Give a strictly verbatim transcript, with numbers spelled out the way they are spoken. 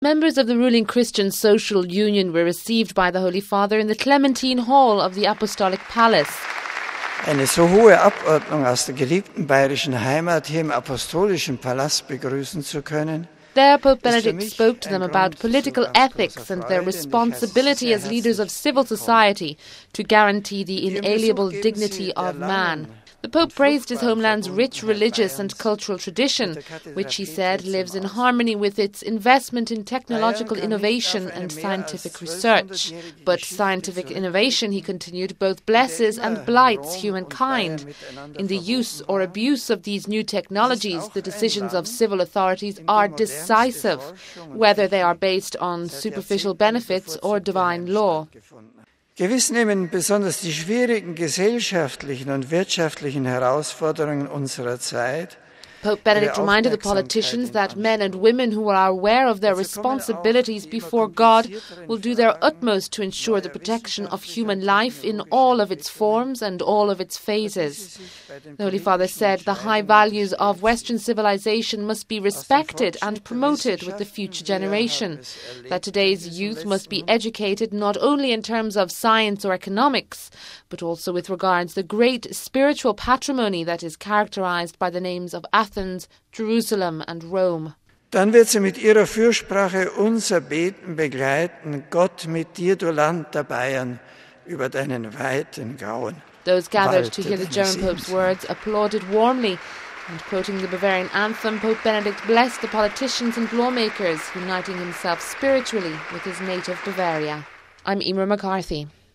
Members of the ruling Christian Social Union were received by the Holy Father in the Clementine Hall of the Apostolic Palace. Eine so hohe Abordnung aus der geliebten bayerischen Heimat hier im Apostolischen Palast begrüßen zu können. There, Pope Benedict spoke to them about political ethics and their responsibility as leaders of civil society to guarantee the inalienable dignity of man. The Pope praised his homeland's rich religious and cultural tradition, which he said lives in harmony with its investment in technological innovation and scientific research. But scientific innovation, he continued, both blesses and blights humankind. In the use or abuse of these new technologies, the decisions of civil authorities are decisive, whether they are based on superficial benefits or divine law. Gewiss nehmen besonders die schwierigen gesellschaftlichen und wirtschaftlichen Herausforderungen unserer Zeit. Pope Benedict reminded the politicians that men and women who are aware of their responsibilities before God will do their utmost to ensure the protection of human life in all of its forms and all of its phases. The Holy Father said the high values of Western civilization must be respected and promoted with the future generation, that today's youth must be educated not only in terms of science or economics, but also with regards to the great spiritual patrimony that is characterized by the names of Athens, Jerusalem and Rome. Dann wird sie mit ihrer Fürsprache unser Beten begleiten, Gott mit dir, du Land der Bayern, über deinen weiten Gauen. Those gathered to hear the German Pope's words applauded warmly, and quoting the Bavarian anthem, Pope Benedict blessed the politicians and lawmakers, uniting himself spiritually with his native Bavaria. I'm Emer McCarthy.